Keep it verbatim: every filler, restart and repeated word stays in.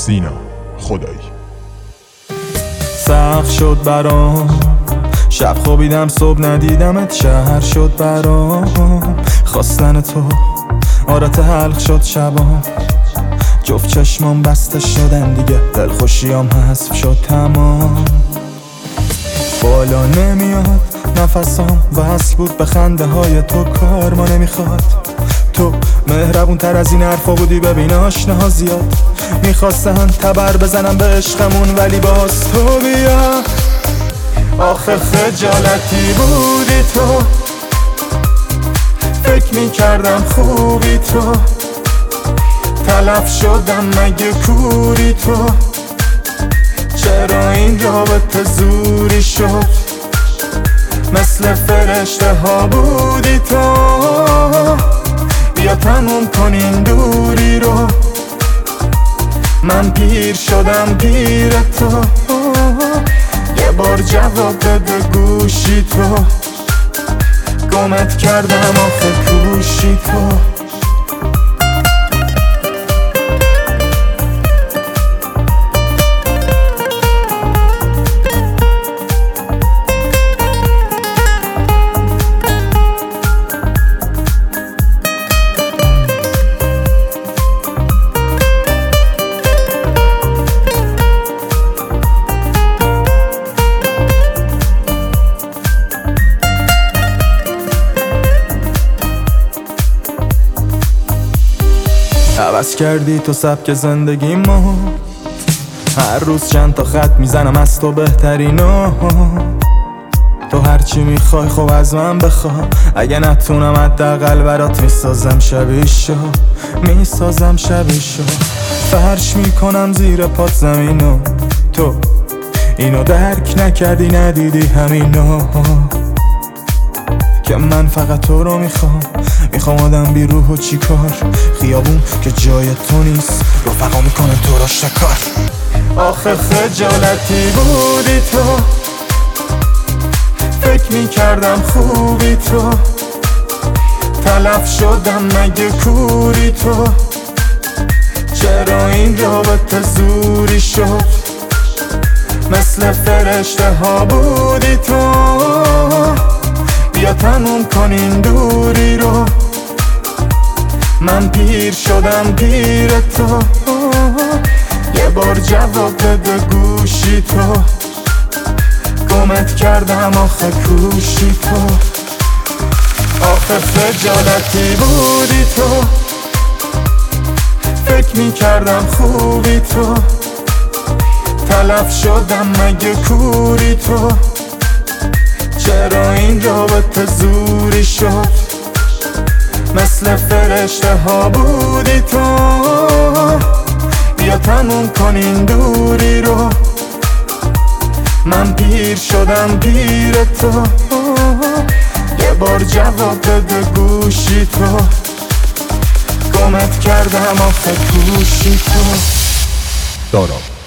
سینا خدایی. سخت شد برام، شب خوابیدم صبح ندیدمت، شهر شد برام خواستن تو، عادت حلق شد شبام، جفت چشمام بسته شدن دیگه، دلخوشیام حذف شد تمام. بالا نمیاد نفسام، وصل بود به خنده های تو، کار ما نمیخواد. تو مهربون تر از این حرفا بودی، ببین آشناها زیاد میخواستن تبر بزنم به عشقمون، ولی باز تو بیا. آخه خجالتی بودی تو، فکر میکردم خوبی تو، تلف شدم مگه کوری تو، چرا این رابطه زوری شد؟ مثل فرشته ها بودی تو، بیا تموم کنین دوری رو، من پیر شدم پیر تو، یه بار جواب بده گوشی تو، گمت کردم آخه کوشی تو. عوض کردی تو سبک زندگی ما، هر روز چند تا خط میزنم از تو بهترینا. تو هرچی میخوای خب از من بخوا، اگه نتونم حداقل برات میسازم شبیشو، میسازم شبیشو، فرش میکنم زیر پات زمینو. تو اینو درک نکردی ندیدی همینو، که من فقط تو رو میخوام، میخوام آدم بی روح و چی کار، خیابون که جای تو نیست، رفقا میکنه تو را شکار. آخه خجالتی بودی تو، فکر میکردم خوبی تو، تلف شدم مگه کوری تو، چرا این رابطه زوری شد؟ مثل فرشته ها بودی تو، بیا تموم کنین دوری رو، من پیر شدم پیر تو، یه بار جواب بده گوشی تو، گمت کردم آخه کوشی تو. آخه خجالتی بودی تو، فکر میکردم خوبی تو، تلف شدم مگه کوری تو، چرا این رابطه زوری شد؟ مثل فرشته ها بودی تو، بیا تموم کنین دوری رو، من پیر شدم پیر تو، یه بار جواب بده گوشی تو، گمت کردم آخه کوشی تو. دارا